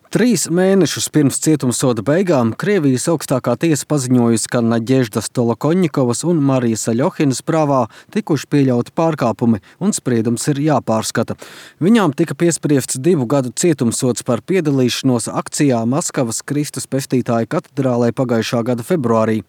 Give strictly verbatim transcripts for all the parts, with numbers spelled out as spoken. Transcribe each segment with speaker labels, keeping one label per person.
Speaker 1: Trīs mēnešus pirms cietumsoda beigām Krievijas augstākā tiesa paziņojusi, ka Naģeždas Tolokonņikovas un Marijas Aļohinas prāvā tikuši pieļauti pārkāpumi un spriedums ir jāpārskata. Viņām tika piespriests divu gadu cietumsods par piedalīšanos akcijā Maskavas Kristus Pestītāja katedrālē pagājušā gada februārī.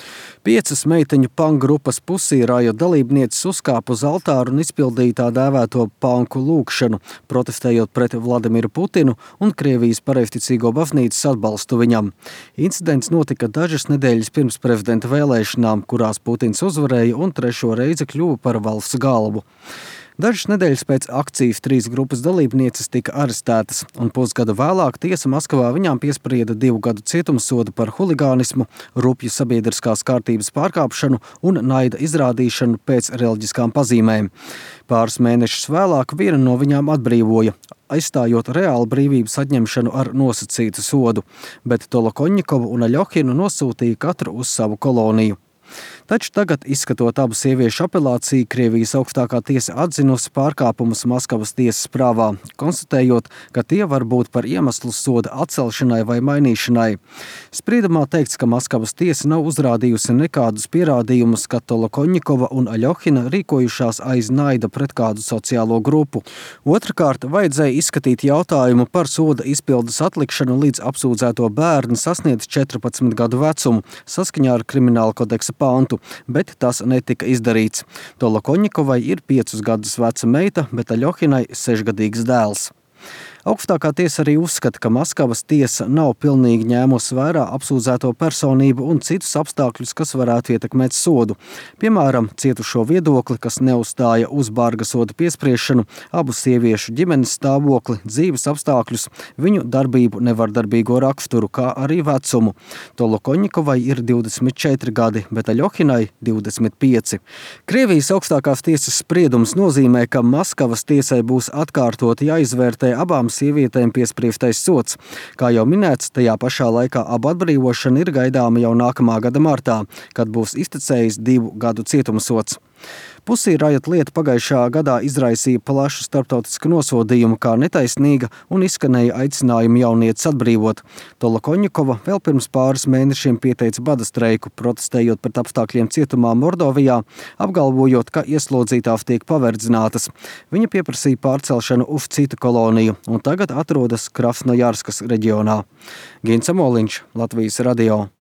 Speaker 1: Piecas meiteņu pangrupas pusīrāja dalībnieces uzkāpa uz altāru un izpildīja tā dēvēto panku lūgšanu, protestējot pret Vladimiru Putinu un Krievijas pareizticīgo baznīcas atbalstu viņam. Incidents notika dažas nedēļas pirms prezidenta vēlēšanām, kurās Putins uzvarēja un trešo reizi kļuva par valsts galvu. Dažas nedēļas pēc akcijas trīs grupas dalībnieces tika arestētas, un pusgadu vēlāk tiesa Maskavā viņām piesprieda divu gadu cietumsodu par huligānismu, rupju sabiedriskās kārtības pārkāpšanu un naida izrādīšanu pēc reliģiskām pazīmēm. Pāris mēnešus vēlāk viena no viņām atbrīvoja, aizstājot reālu brīvības atņemšanu ar nosacītu sodu, bet Tolokonņikovu un Aļohinu nosūtīja katru uz savu koloniju. Taču tagad, izskatot abu sieviešu apelāciju, Krievijas augstākā tiesa atzinusi pārkāpumus Maskavas tiesas prāvā, konstatējot, ka tie var būt par iemeslu soda atcelšanai vai mainīšanai. Spriedumā teikts, ka Maskavas tiesa nav uzrādījusi nekādus pierādījumus, ka Tolokonņikova un Aļohina rīkojušās aiz naida pret kādu sociālo grupu. Otrakārt, vajadzēja izskatīt jautājumu par soda izpildes atlikšanu līdz apsūdzēto bērni sasniedz četrpadsmit gadu vecumu, saskaņā ar Krimināla kodeksa pantu, bet tas netika izdarīts. Tolokonņikovai ir piecus gadus veca meita, bet Aļohinai sešgadīgs dēls. Augstākā tiesa arī uzskata, ka Maskavas tiesa nav pilnīgi ņēmusi vērā apsūdzēto personību un citus apstākļus, kas varētu ietekmēt sodu. Piemēram, cietušo viedokli, kas neuzstāja uz barga soda piespriešanu, abu sieviešu ģimenes stāvokli, dzīves apstākļus, viņu darbību nevardarbīgo raksturu, kā arī vecumu. Tolokonņikovai ir divdesmit četri gadi, bet Aļohinai divdesmit pieci. Krievijas augstākās tiesas spriedums nozīmē, ka Maskavas tiesai būs atkārtoti jāizvērtē abām sievietēm piespriestais sods. Kā jau minēts, tajā pašā laikā abu atbrīvošana ir gaidāma jau nākamā gada martā, kad būs iztecējis divu gadu cietumsods. Pusīrājat lieta pagājušā gadā izraisīja plašu starptautisku nosodījumu kā netaisnīga un izskanēja aicinājumi jaunietes atbrīvot. Tolokonņikova vēl pirms pāris mēnešiem pieteica bada streiku, protestējot pret apstākļiem cietumā Mordovijā, apgalvojot, ka ieslodzītās tiek paverdzinātas. Viņa pieprasīja pārcelšanu uz citu koloniju un tagad atrodas Krasnojarskas reģionā. Gins Amoliņš, Latvijas radio.